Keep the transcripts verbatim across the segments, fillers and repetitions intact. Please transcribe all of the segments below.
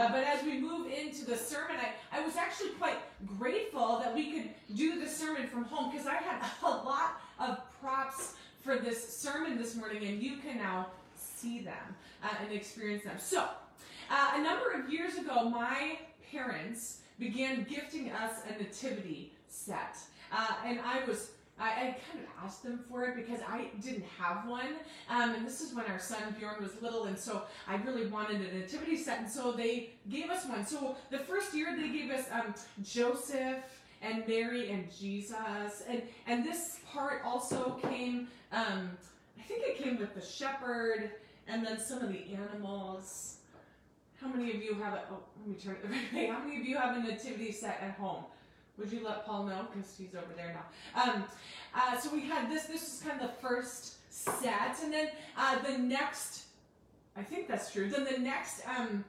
But as we move into the sermon, I, I was actually quite grateful that we could do the sermon from home because I had a lot of props for this sermon this morning, and you can now see them uh, and experience them. So, uh, a number of years ago, my parents began gifting us a nativity set, uh, and I was I, I kind of asked them for it because I didn't have one, um, and this is when our son Bjorn was little, and so I really wanted a nativity set, and so they gave us one. So the first year they gave us um, Joseph and Mary and Jesus, and and this part also came, um, I think it came with the shepherd, and then some of the animals. How many of you have a, oh, let me turn it the right way. How many of you have a nativity set at home? Would you let Paul know? Because he's over there now. Um, uh, so we had this. This was kind of the first set. And then uh, the next, I think that's true. Then the next um,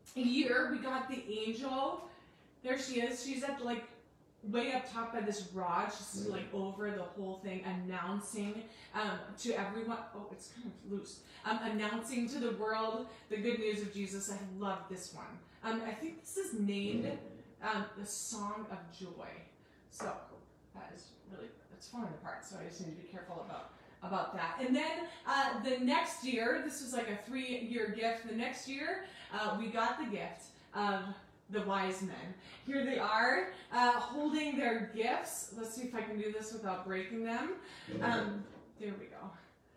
year, we got the angel. There she is. She's at like way up top by this rod. She's like over the whole thing, announcing um, to everyone. Oh, it's kind of loose. Um, announcing to the world the good news of Jesus. I love this one. Um, I think this is named Um, the Song of Joy. So that is really, it's falling apart, so I just need to be careful about about that. And then uh, the next year, this was like a three-year gift. The next year, uh, we got the gift of the wise men. Here they are, uh, holding their gifts. Let's see if I can do this without breaking them. Um, there we go.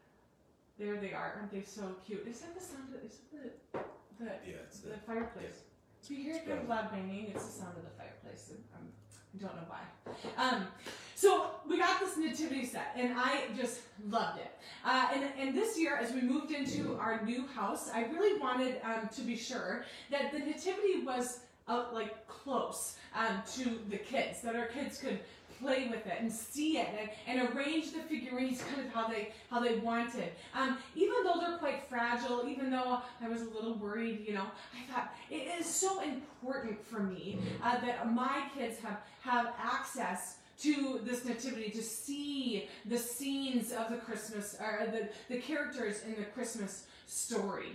There they are. Aren't they so cute? Is that the sound of, is it the, the, yeah, it's the the, fireplace? Yeah. Do you hear it kind of loud banging? It's the sound of the fireplace. Um, I don't know why. Um, so we got this nativity set, and I just loved it. Uh, and, and this year, as we moved into our new house, I really wanted um, to be sure that the nativity was uh, like close um, to the kids, that our kids could play with it and see it and, and arrange the figurines kind of how they how they wanted. Um, even though they're quite fragile, even though I was a little worried, you know, I thought it is so important for me uh, that my kids have, have access to this nativity, to see the scenes of the Christmas, or the, the characters in the Christmas story.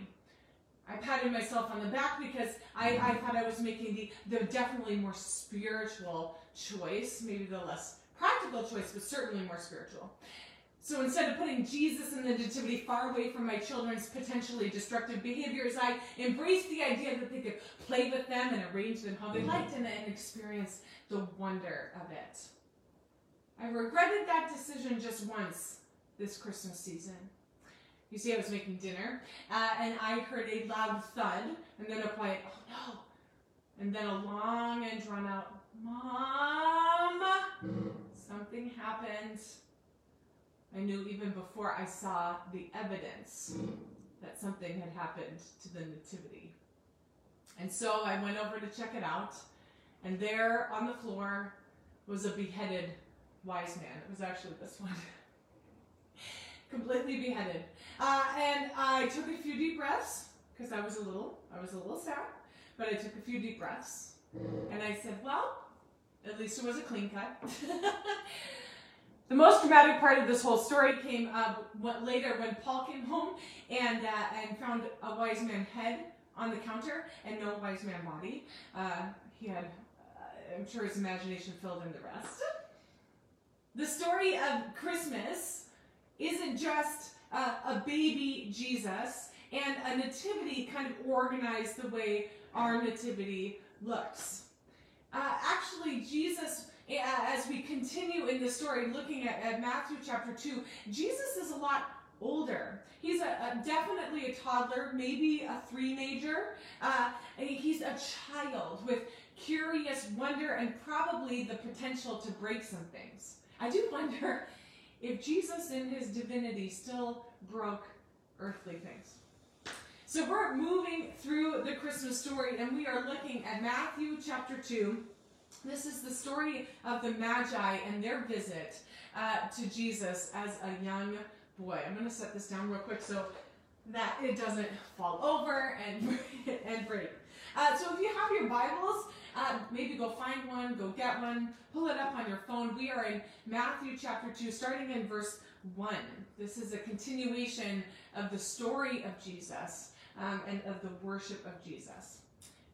I patted myself on the back because I, I thought I was making the, the definitely more spiritual choice, maybe the less practical choice, but certainly more spiritual. So instead of putting Jesus and the nativity far away from my children's potentially destructive behaviors, I embraced the idea that they could play with them and arrange them how they liked and, and experience the wonder of it. I regretted that decision just once this Christmas season. You see, I was making dinner, uh, and I heard a loud thud, and then a quiet, oh no, and then a long and drawn out, Mom, something happened. I knew even before I saw the evidence that something had happened to the nativity. And so I went over to check it out, and there on the floor was a beheaded wise man. It was actually this one. Completely beheaded. Uh, and I took a few deep breaths, because I was a little, I was a little sad, but I took a few deep breaths, and I said, well, at least it was a clean cut. The most dramatic part of this whole story came up later when Paul came home and uh, and found a wise man head on the counter and no wise man body. Uh, he had, uh, I'm sure his imagination filled in the rest. The story of Christmas isn't just uh, a baby Jesus and a nativity kind of organized the way our nativity looks. Uh, actually, Jesus, uh, as we continue in the story, looking at, at Matthew chapter two, Jesus is a lot older. He's a, a, definitely a toddler, maybe a three-major. Uh, he's a child with curious wonder and probably the potential to break some things. I do wonder if Jesus in his divinity still broke earthly things. So we're moving through the Christmas story, and we are looking at Matthew chapter two. This is the story of the Magi and their visit uh, to Jesus as a young boy. I'm going to set this down real quick so that it doesn't fall over and, and break. Uh, so if you have your Bibles, uh, maybe go find one, go get one, pull it up on your phone. We are in Matthew chapter two, starting in verse one. This is a continuation of the story of Jesus um, and of the worship of Jesus.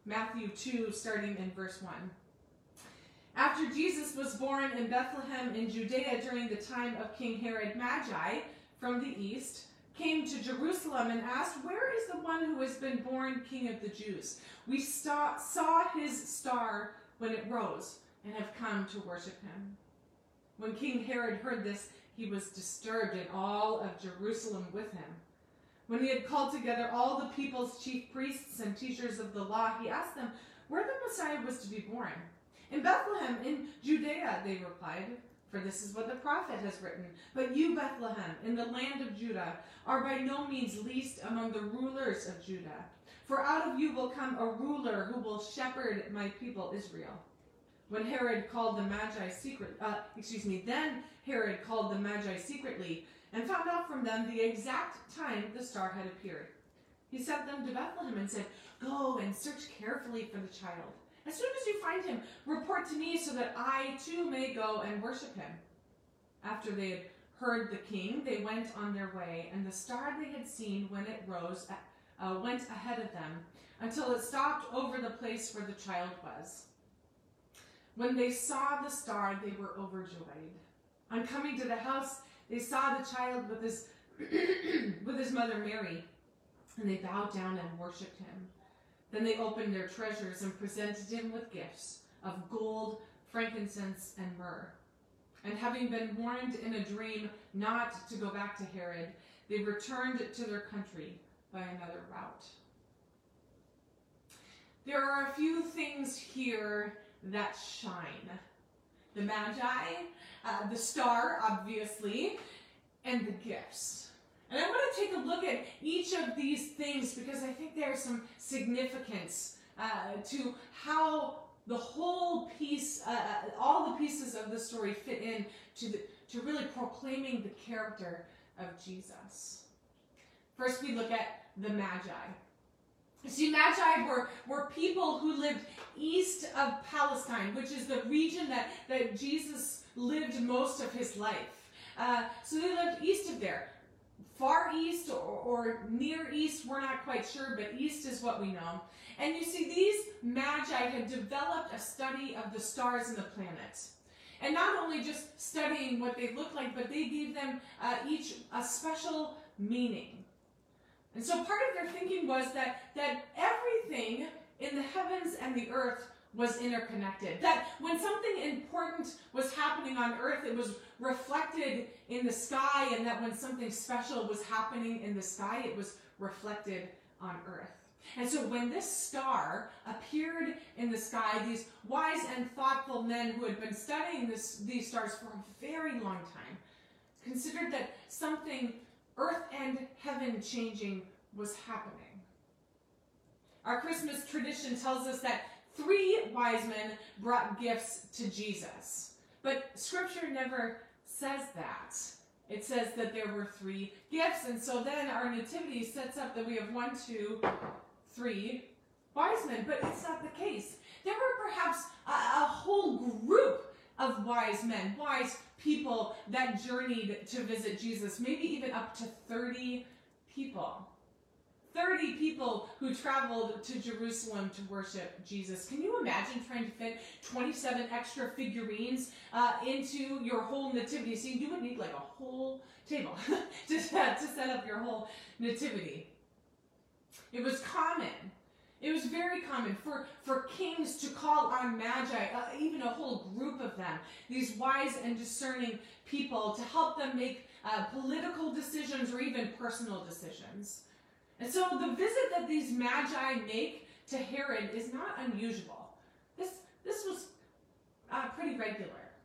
Matthew two, starting in verse one. After Jesus was born in Bethlehem in Judea during the time of King Herod, Magi from the east came to Jerusalem and asked, "Where is the one who has been born King of the Jews? We saw, saw his star when it rose and have come to worship him." When King Herod heard this, he was disturbed, and all of Jerusalem with him. When he had called together all the people's chief priests and teachers of the law, he asked them where the Messiah was to be born. "In Bethlehem, in Judea," they replied, "for this is what the prophet has written. But you, Bethlehem, in the land of Judah, are by no means least among the rulers of Judah. For out of you will come a ruler who will shepherd my people Israel." When Herod called the Magi secret, uh, excuse me, then Herod called the Magi secretly and found out from them the exact time the star had appeared. He sent them to Bethlehem and said, "Go and search carefully for the child. As soon as you find him, report to me so that I too may go and worship him." After they had heard the king, they went on their way, and the star they had seen when it rose uh, went ahead of them until it stopped over the place where the child was. When they saw the star, they were overjoyed. On coming to the house, they saw the child with his with his mother Mary, and they bowed down and worshipped him. Then they opened their treasures and presented him with gifts of gold, frankincense, and myrrh. And having been warned in a dream not to go back to Herod, they returned to their country by another route. There are a few things here that shine. The Magi, uh, the star, obviously, and the gifts. And I want to take a look at each of these things because I think there's some significance uh, to how the whole piece, uh, all the pieces of the story fit in to, the, to really proclaiming the character of Jesus. First, we look at the Magi. See, Magi were, were people who lived east of Palestine, which is the region that, that Jesus lived most of his life. Uh, so they lived east of there. Far east or, or near east, we're not quite sure, but east is what we know. And you see, these Magi had developed a study of the stars and the planets. And not only just studying what they looked like, but they gave them uh, each a special meaning. And so part of their thinking was that, that everything in the heavens and the earth was interconnected. That when something important was happening on earth, it was reflected in the sky, and that when something special was happening in the sky, it was reflected on earth. And so when this star appeared in the sky, these wise and thoughtful men who had been studying this, these stars for a very long time considered that something earth and heaven changing was happening. Our Christmas tradition tells us that three wise men brought gifts to Jesus. But Scripture never says that. It says that there were three gifts, and so then our nativity sets up that we have one, two, three wise men. But it's not the case. There were perhaps a, a whole group of wise men, wise people that journeyed to visit Jesus, maybe even up to thirty people. thirty people who traveled to Jerusalem to worship Jesus. Can you imagine trying to fit twenty-seven extra figurines uh, into your whole nativity scene? You would need like a whole table to, to set up your whole nativity. It was common. It was very common for, for kings to call on magi, uh, even a whole group of them, these wise and discerning people, to help them make uh, political decisions or even personal decisions. And so the visit that these magi make to Herod is not unusual. This, this was uh, pretty regular.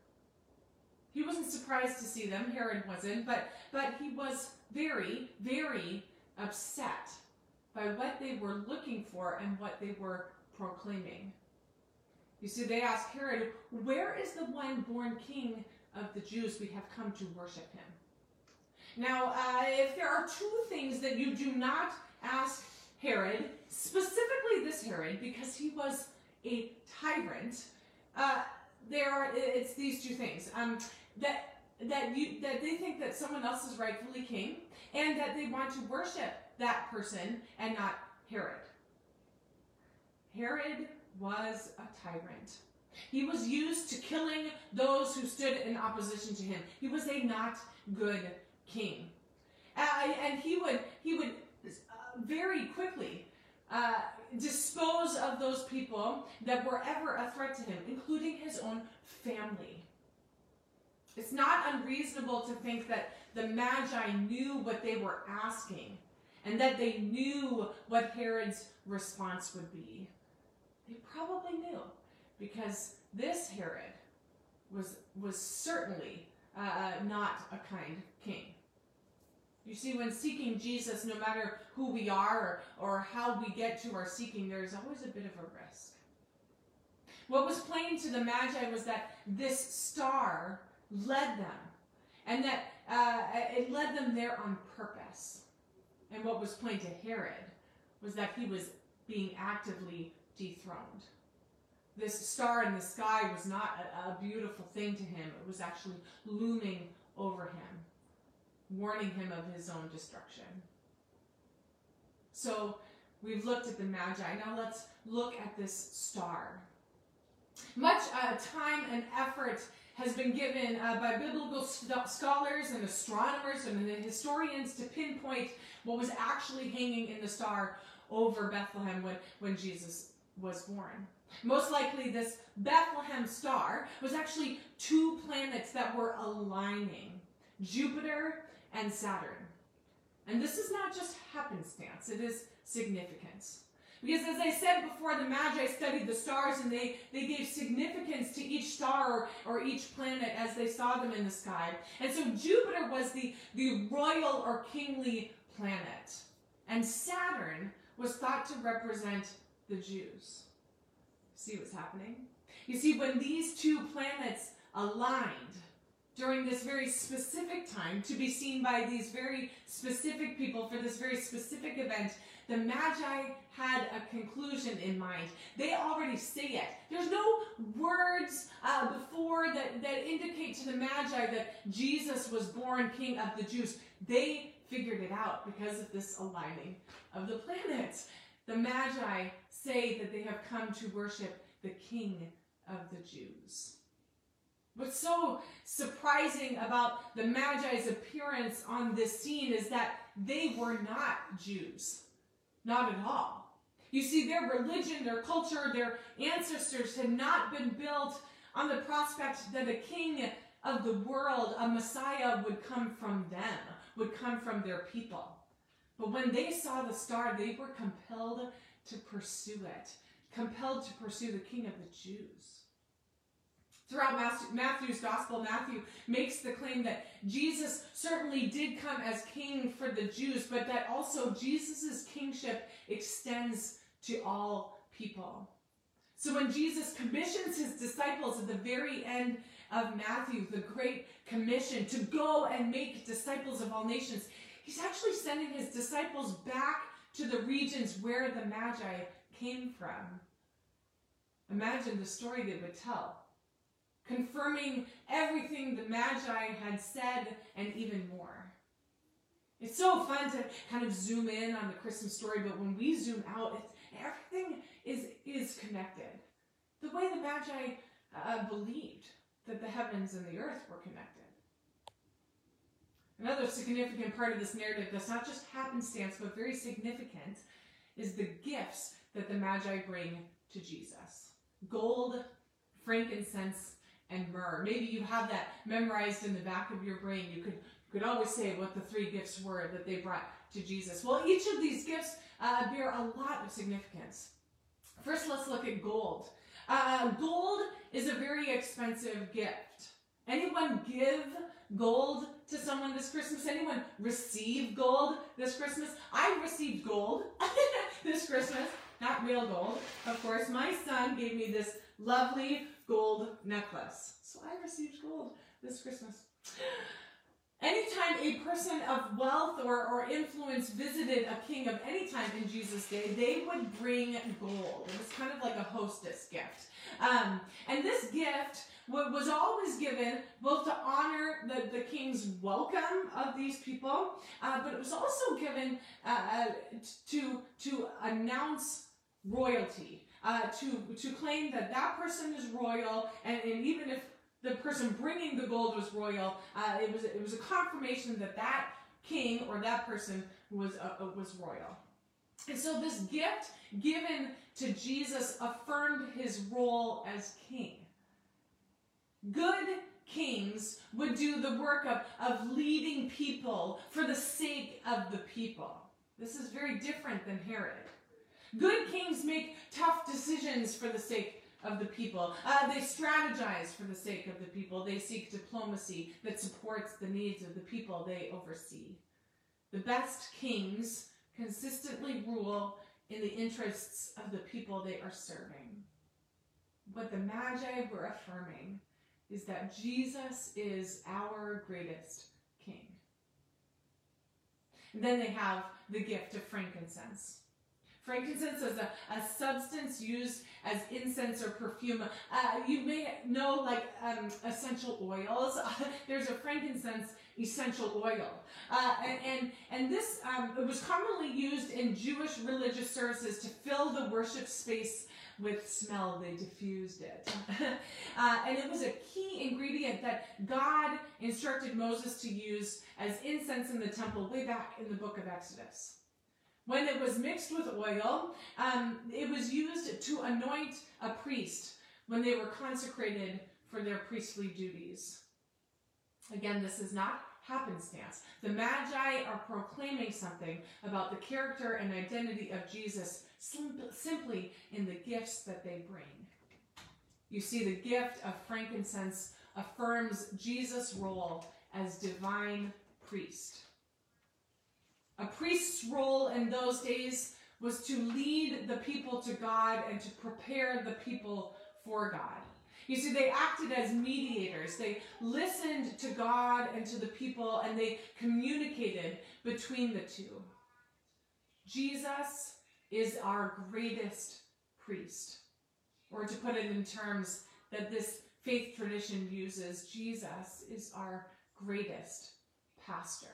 He wasn't surprised to see them, Herod wasn't, but, but he was very, very upset by what they were looking for and what they were proclaiming. You see, they asked Herod, "Where is the one born king of the Jews? We have come to worship him." Now, uh, if there are two things that you do not ask Herod, specifically this Herod, because he was a tyrant, uh, there are, it's these two things. Um, that that you that they think that someone else is rightfully king, and that they want to worship that person and not Herod. Herod was a tyrant. He was used to killing those who stood in opposition to him. He was a not good king. Uh, and he would, he would uh, very quickly uh, dispose of those people that were ever a threat to him, including his own family. It's not unreasonable to think that the Magi knew what they were asking and that they knew what Herod's response would be. They probably knew, because this Herod was, was certainly uh, not a kind king. You see, when seeking Jesus, no matter who we are or, or how we get to our seeking, there's always a bit of a risk. What was plain to the Magi was that this star led them, and that uh, it led them there on purpose. And what was plain to Herod was that he was being actively dethroned. This star in the sky was not a, a beautiful thing to him. It was actually looming over him, warning him of his own destruction. So we've looked at the Magi. Now let's look at this star. Much uh, time and effort has been given uh, by biblical st- scholars and astronomers and historians to pinpoint what was actually hanging in the star over Bethlehem when, when Jesus was born. Most likely this Bethlehem star was actually two planets that were aligning, Jupiter and Saturn. And this is not just happenstance, it is significance. Because as I said before, the Magi studied the stars and they, they gave significance to each star or, or each planet as they saw them in the sky. And so Jupiter was the, the royal or kingly planet. And Saturn was thought to represent the Jews. See what's happening? You see, when these two planets aligned during this very specific time to be seen by these very specific people for this very specific event, the Magi had a conclusion in mind. They already say it. There's no words uh, before that, that indicate to the Magi that Jesus was born King of the Jews. They figured it out because of this aligning of the planets. The Magi say that they have come to worship the King of the Jews. What's so surprising about the Magi's appearance on this scene is that they were not Jews. Not at all. You see, their religion, their culture, their ancestors had not been built on the prospect that a king of the world, a Messiah, would come from them, would come from their people. But when they saw the star, they were compelled to pursue it, compelled to pursue the King of the Jews. Throughout Matthew's gospel, Matthew makes the claim that Jesus certainly did come as king for the Jews, but that also Jesus' kingship extends to all people. So when Jesus commissions his disciples at the very end of Matthew, the Great Commission, to go and make disciples of all nations, he's actually sending his disciples back to the regions where the Magi came from. Imagine the story they would tell, confirming everything the Magi had said and even more. It's so fun to kind of zoom in on the Christmas story, but when we zoom out, it's, everything is, is connected. The way the Magi uh, believed that the heavens and the earth were connected. Another significant part of this narrative that's not just happenstance, but very significant, is the gifts that the Magi bring to Jesus. Gold, frankincense, and myrrh. Maybe you have that memorized in the back of your brain. You could, you could always say what the three gifts were that they brought to Jesus. Well, each of these gifts uh, bear a lot of significance. First, let's look at gold. Uh, gold is a very expensive gift. Anyone give gold to someone this Christmas? Anyone receive gold this Christmas? I received gold this Christmas. Not real gold, of course. My son gave me this lovely gold necklace. So I received gold this Christmas. Anytime a person of wealth or, or influence visited a king of any time in Jesus' day, they would bring gold. It was kind of like a hostess gift. Um, and this gift was always given both to honor the, the king's welcome of these people, uh, but it was also given uh, to, to announce royalty. uh, to, to claim that that person is royal, and, and even if the person bringing the gold was royal, uh, it was it was a confirmation that that king or that person was uh, was royal. And so this gift given to Jesus affirmed his role as king. Good kings would do the work of, of leading people for the sake of the people. This is very different than Herod. Good kings make tough decisions for the sake of the people. Uh, they strategize for the sake of the people. They seek diplomacy that supports the needs of the people they oversee. The best kings consistently rule in the interests of the people they are serving. What the Magi were affirming is that Jesus is our greatest king. And then they have the gift of frankincense. Frankincense is a, a substance used as incense or perfume. Uh, you may know, like um, essential oils. There's a frankincense essential oil. Uh, and, and, and this um, it was commonly used in Jewish religious services to fill the worship space with smell. They diffused it. uh, and it was a key ingredient that God instructed Moses to use as incense in the temple way back in the book of Exodus. When it was mixed with oil, um, it was used to anoint a priest when they were consecrated for their priestly duties. Again, this is not happenstance. The Magi are proclaiming something about the character and identity of Jesus sim- simply in the gifts that they bring. You see, the gift of frankincense affirms Jesus' role as divine priest. A priest's role in those days was to lead the people to God and to prepare the people for God. You see, they acted as mediators. They listened to God and to the people, and they communicated between the two. Jesus is our greatest priest. Or to put it in terms that this faith tradition uses, Jesus is our greatest pastor.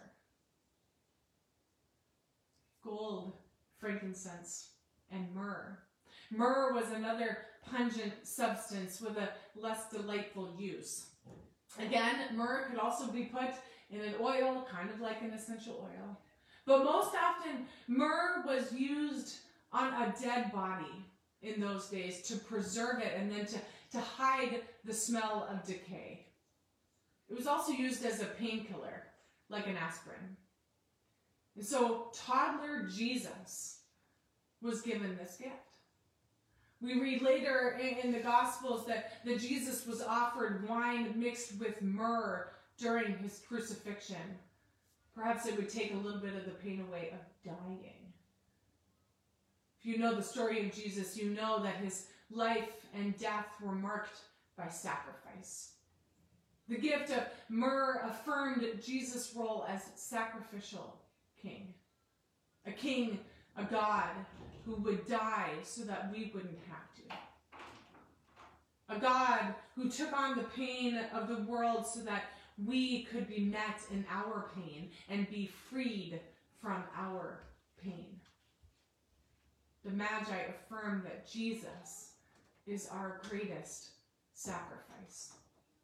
Gold, frankincense, and myrrh. Myrrh was another pungent substance with a less delightful use. Again, myrrh could also be put in an oil, kind of like an essential oil. But most often, myrrh was used on a dead body in those days to preserve it and then to, to hide the smell of decay. It was also used as a painkiller, like an aspirin. And so toddler Jesus was given this gift. We read later in, in the Gospels that, that Jesus was offered wine mixed with myrrh during his crucifixion. Perhaps it would take a little bit of the pain away of dying. If you know the story of Jesus, you know that his life and death were marked by sacrifice. The gift of myrrh affirmed Jesus' role as sacrificial king. A king, a God who would die so that we wouldn't have to. A God who took on the pain of the world so that we could be met in our pain and be freed from our pain. The Magi affirm that Jesus is our greatest sacrifice.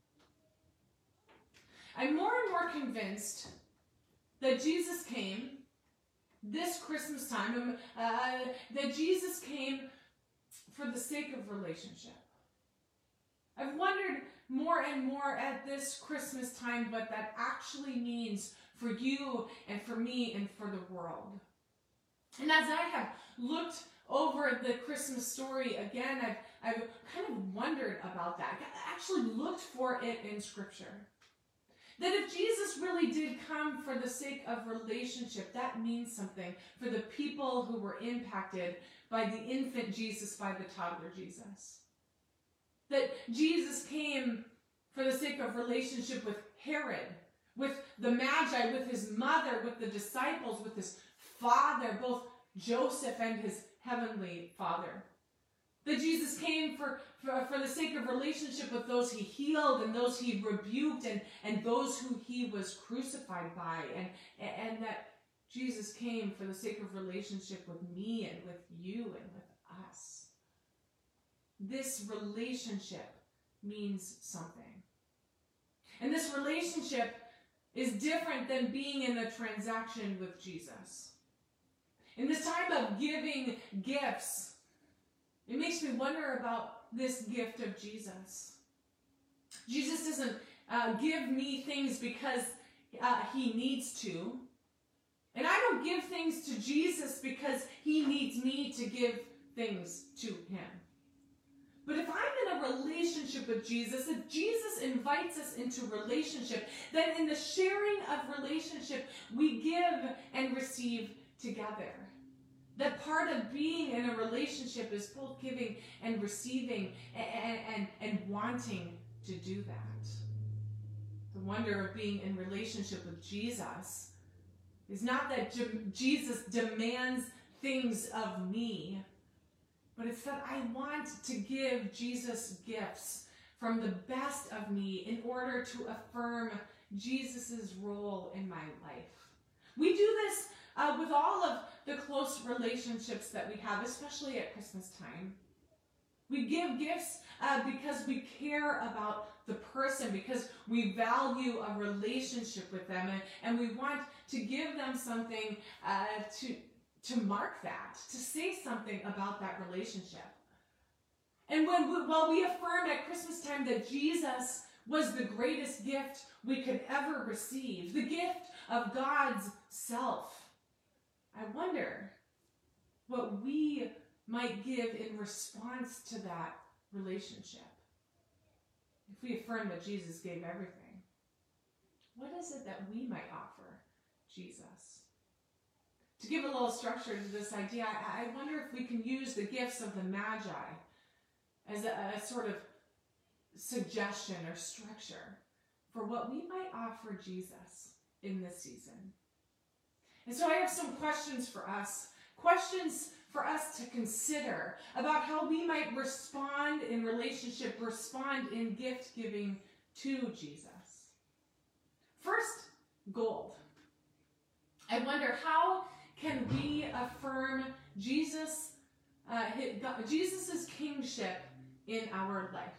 I'm more and more convinced that Jesus came this Christmas time, uh, that Jesus came for the sake of relationship. I've wondered more and more at this Christmas time what that actually means for you and for me and for the world. And as I have looked over the Christmas story again, I've, I've kind of wondered about that. I actually looked for it in Scripture. That if Jesus really did come for the sake of relationship, that means something for the people who were impacted by the infant Jesus, by the toddler Jesus. That Jesus came for the sake of relationship with Herod, with the Magi, with his mother, with the disciples, with his father, both Joseph and his heavenly Father. That Jesus came for, for, for the sake of relationship with those he healed and those he rebuked and, and those who he was crucified by. And, and that Jesus came for the sake of relationship with me and with you and with us. this relationship means something. And this relationship is different than being in a transaction with Jesus. In this time of giving gifts, it makes me wonder about this gift of Jesus. Jesus doesn't uh, give me things because uh, he needs to. And I don't give things to Jesus because he needs me to give things to him. But if I'm in a relationship with Jesus, if Jesus invites us into relationship, then in the sharing of relationship, we give and receive together. That part of being in a relationship is both giving and receiving and, and, and wanting to do that. The wonder of being in relationship with Jesus is not that Jesus demands things of me, but it's that I want to give Jesus gifts from the best of me in order to affirm Jesus' role in my life. We do this uh, with all of the close relationships that we have, especially at Christmas time. We give gifts uh, because we care about the person, because we value a relationship with them, and, and we want to give them something uh, to to mark that, to say something about that relationship. And when we, while we affirm at Christmas time that Jesus was the greatest gift we could ever receive, the gift of God's self, I wonder what we might give in response to that relationship. If we affirm that Jesus gave everything, what is it that we might offer Jesus? To give a little structure to this idea, I, I wonder if we can use the gifts of the Magi as a, a sort of suggestion or structure for what we might offer Jesus in this season. And so I have some questions for us, questions for us to consider about how we might respond in relationship, respond in gift giving to Jesus. First, gold. I wonder, how can we affirm Jesus, uh, Jesus' kingship in our life?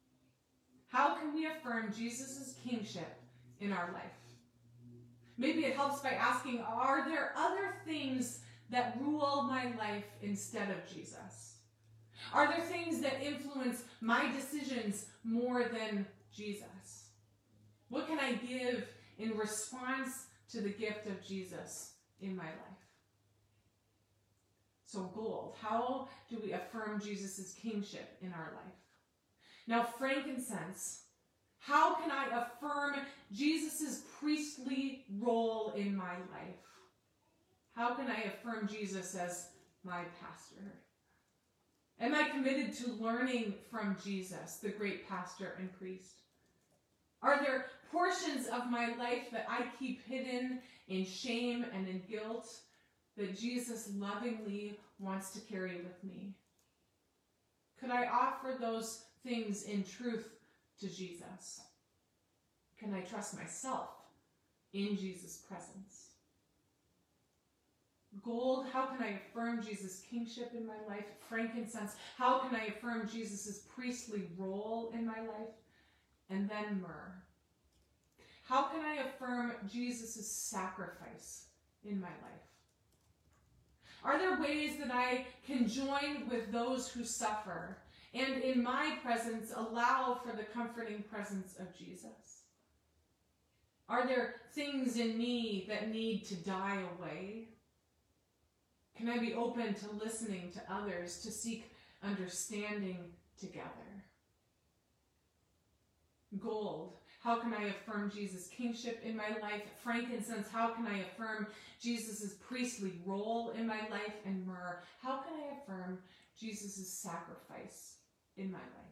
How can we affirm Jesus' kingship in our life? Maybe it helps by asking, are there other things that rule my life instead of Jesus? Are there things that influence my decisions more than Jesus? What can I give in response to the gift of Jesus in my life? So gold, how do we affirm Jesus' kingship in our life? Now, frankincense, how can I affirm Jesus' priestly role in my life? How can I affirm Jesus as my pastor? Am I committed to learning from Jesus, the great pastor and priest? Are there portions of my life that I keep hidden in shame and in guilt that Jesus lovingly wants to carry with me? Could I offer those things in truth to Jesus? Can I trust myself in Jesus' presence? Gold, how can I affirm Jesus' kingship in my life? Frankincense, how can I affirm Jesus' priestly role in my life? And then myrrh. How can I affirm Jesus' sacrifice in my life? Are there ways that I can join with those who suffer and in my presence allow for the comforting presence of Jesus? Are there things in me that need to die away? Can I be open to listening to others, to seek understanding together? Gold, how can I affirm Jesus' kingship in my life? Frankincense, how can I affirm Jesus' priestly role in my life? And myrrh, how can I affirm Jesus' sacrifice in my life?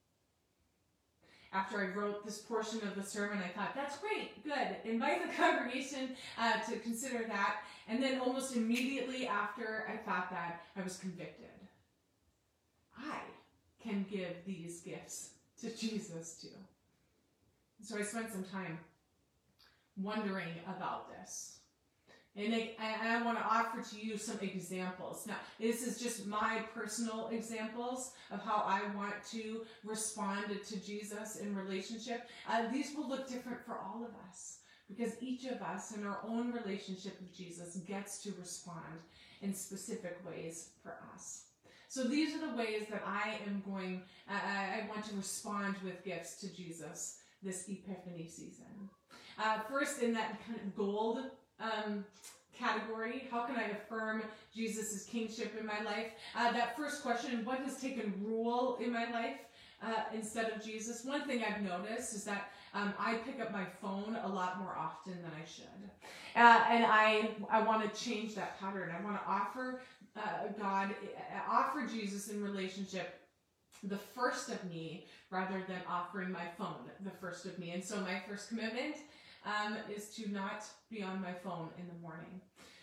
After I wrote this portion of the sermon, I thought, that's great, good. Invite the congregation uh, to consider that. And then almost immediately after I thought that, I was convicted. I can give these gifts to Jesus too. So I spent some time wondering about this. And I, and I want to offer to you some examples. Now, this is just my personal examples of how I want to respond to Jesus in relationship. Uh, these will look different for all of us, because each of us in our own relationship with Jesus gets to respond in specific ways for us. So these are the ways that I am going, uh, I want to respond with gifts to Jesus this Epiphany season. Uh, first, in that kind of gold um, category, how can I affirm Jesus' kingship in my life? Uh, that first question, what has taken rule in my life uh, instead of Jesus? One thing I've noticed is that um, I pick up my phone a lot more often than I should. Uh, and I, I want to change that pattern. I want to offer uh, God, uh, offer Jesus in relationship the first of me, rather than offering my phone the first of me. And so my first commitment um, is to not be on my phone in the morning.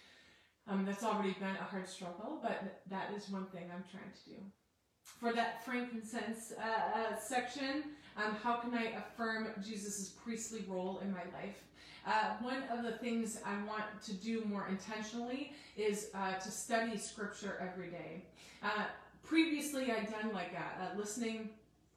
Um, that's already been a hard struggle, but that is one thing I'm trying to do. For that frankincense uh, uh, section, um, how can I affirm Jesus' priestly role in my life? Uh, one of the things I want to do more intentionally is uh, to study scripture every day. Uh, previously, I'd done like a, a listening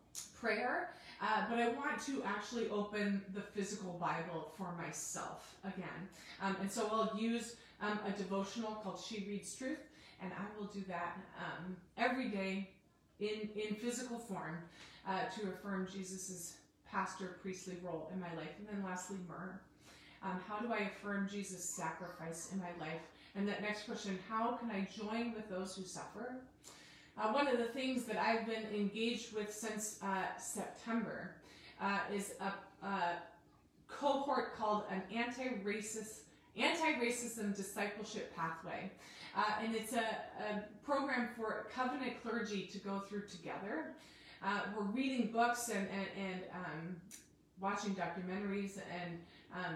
prayer, uh, but I want to actually open the physical Bible for myself again. Um, and so I'll use um, a devotional called She Reads Truth, and I will do that um, every day in, in physical form uh, to affirm Jesus' pastor priestly role in my life. And then lastly, myrrh. Um, how do I affirm Jesus' sacrifice in my life? And that next question, how can I join with those who suffer? Uh, one of the things that I've been engaged with since uh, September uh, is a, a cohort called an anti-racist, anti-racism discipleship pathway. Uh, and it's a, a program for covenant clergy to go through together. Uh, we're reading books and, and, and um, watching documentaries and um,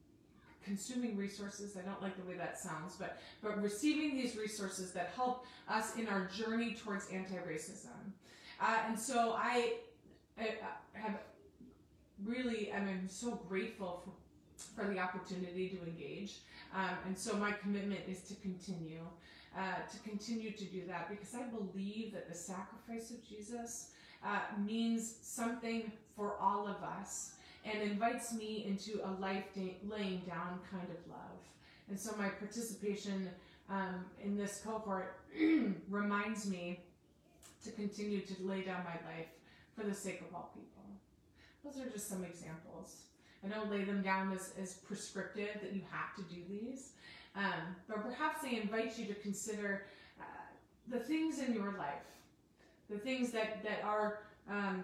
consuming resources. I don't like the way that sounds, but but receiving these resources that help us in our journey towards anti-racism. Uh, and so I, I have really, I mean, I'm so grateful for, for the opportunity to engage. Um, and so my commitment is to continue, uh, to continue to do that, because I believe that the sacrifice of Jesus uh, means something for all of us, and invites me into a life da- laying down kind of love. And so my participation um, in this cohort reminds me to continue to lay down my life for the sake of all people. Those are just some examples. I don't lay them down as, as prescriptive that you have to do these, um, but perhaps they invite you to consider uh, the things in your life, the things that, that are um,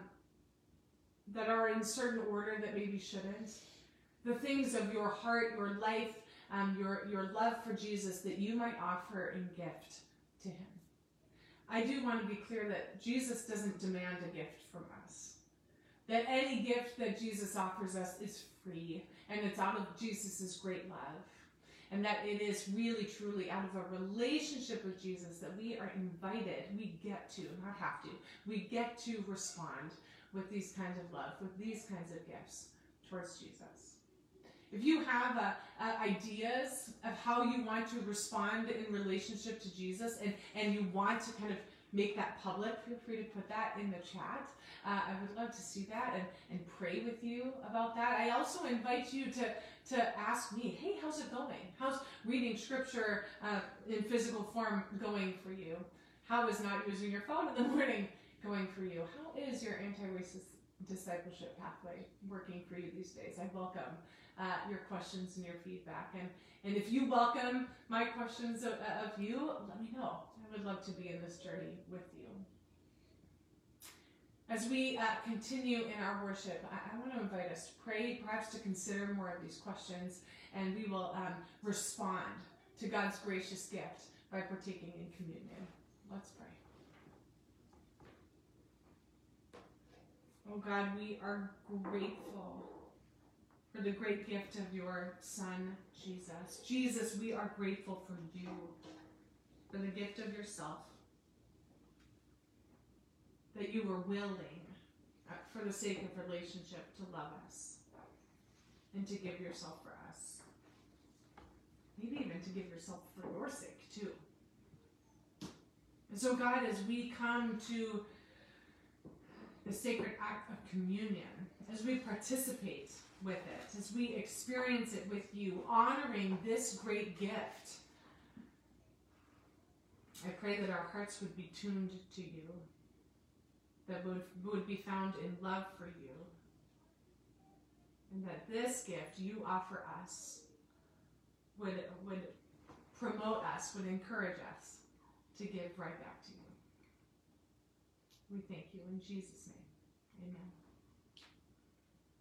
that are in certain order that maybe shouldn't, the things of your heart, your life, um, your, your love for Jesus that you might offer in gift to him. I do want to be clear that Jesus doesn't demand a gift from us. That any gift that Jesus offers us is free, and it's out of Jesus' great love. And that it is really, truly out of a relationship with Jesus that we are invited, we get to, not have to, we get to respond with these kinds of love, with these kinds of gifts towards Jesus. If you have uh, uh, ideas of how you want to respond in relationship to Jesus, and, and you want to kind of make that public, feel free to put that in the chat. Uh, I would love to see that and, and pray with you about that. I also invite you to, to ask me, hey, how's it going? How's reading scripture uh, in physical form going for you? How is not using your phone in the morning going for you? How is your anti-racist discipleship pathway working for you these days? I welcome uh, your questions and your feedback. And, and if you welcome my questions of, of you, let me know. I would love to be in this journey with you. As we uh, continue in our worship, I, I want to invite us to pray, perhaps to consider more of these questions, and we will um, respond to God's gracious gift by partaking in communion. Let's pray. Oh God, we are grateful for the great gift of your Son, Jesus. Jesus, we are grateful for you, for the gift of yourself, that you were willing, uh, for the sake of relationship, to love us and to give yourself for us. maybe even to give yourself for your sake too. And so God, as we come to the sacred act of communion, as we participate with it, as we experience it with you, honoring this great gift, I pray that our hearts would be tuned to you, that would, would be found in love for you, and that this gift you offer us would, would promote us, would encourage us to give right back to you. We thank you in Jesus' name. Amen.